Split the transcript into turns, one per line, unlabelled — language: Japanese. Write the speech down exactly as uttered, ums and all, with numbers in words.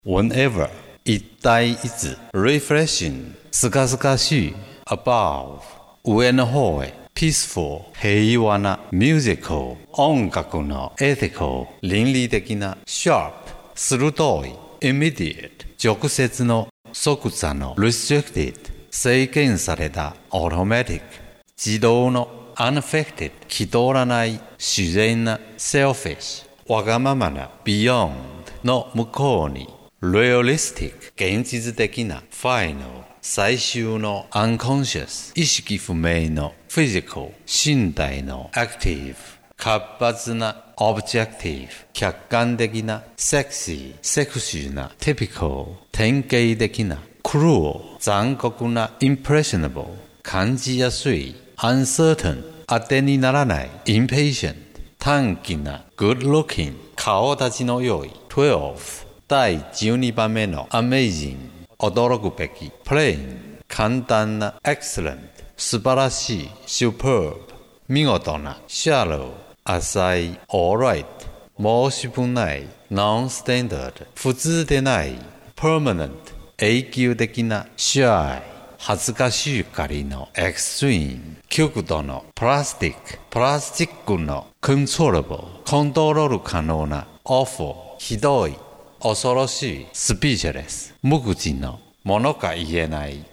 whenever 一体一字 refreshing すがすがしい above 上の方へ peaceful 平和な musical 音楽の ethical 倫理的な sharp 鋭い immediate 直接の即座の restricted 制限された automatic 自動の unaffected 気取らない自然な selfish わがままな beyond の向こうに realistic 現実的な final 最終の unconscious 意識不明の physical 身体の active 活発な objective 客観的な sexy セクシーな typical 典型的な cruel 残酷な impressionable 感じやすい uncertain 当てにならない impatient 短気な good looking 顔立ちの良いじゅうにだいじゅうにばんめの amazing 驚くべき plain 簡単な excellent 素晴らしい superb 見事な shallow 浅い alright 申し分ない non-standard 普通でない permanent 永久的な shy 恥ずかしいかりの extreme 極度の plastic プラスチックの controllable コントロール可能な awful ひどい恐ろしい speechless 無口のものか言えない